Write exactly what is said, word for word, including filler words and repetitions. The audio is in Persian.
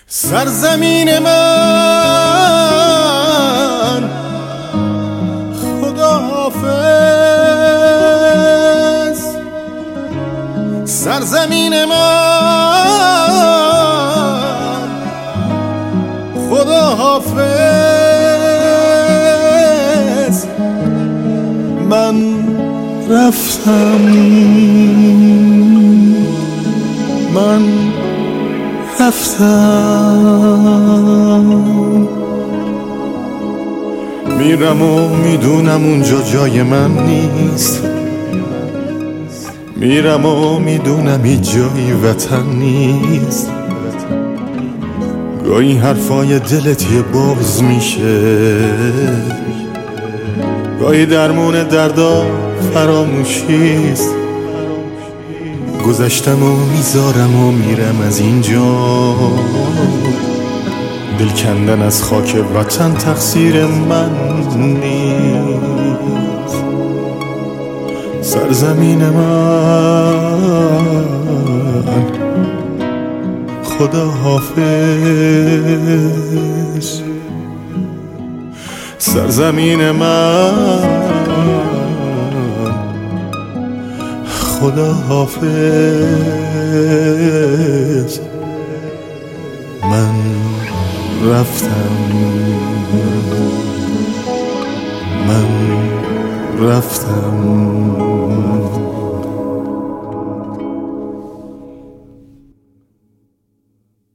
سرزمین من خداحافظ، سرزمین من خداحافظ. من رفتم، من رفتم، میرم و میدونم اونجا جای من نیست، میرم و میدونم هیچ جایی وطن نیست. گاهی حرفای دلت یه بغض میشه، گاهی درمون دردا فراموشیست. گذشتم و میذارم و میرم از اینجا، دل کندن از خاک وطن تقصیر من نیست. سرزمین من خدا حافظ، سرزمین من خدا حافظ. من رفتم، من رفتم.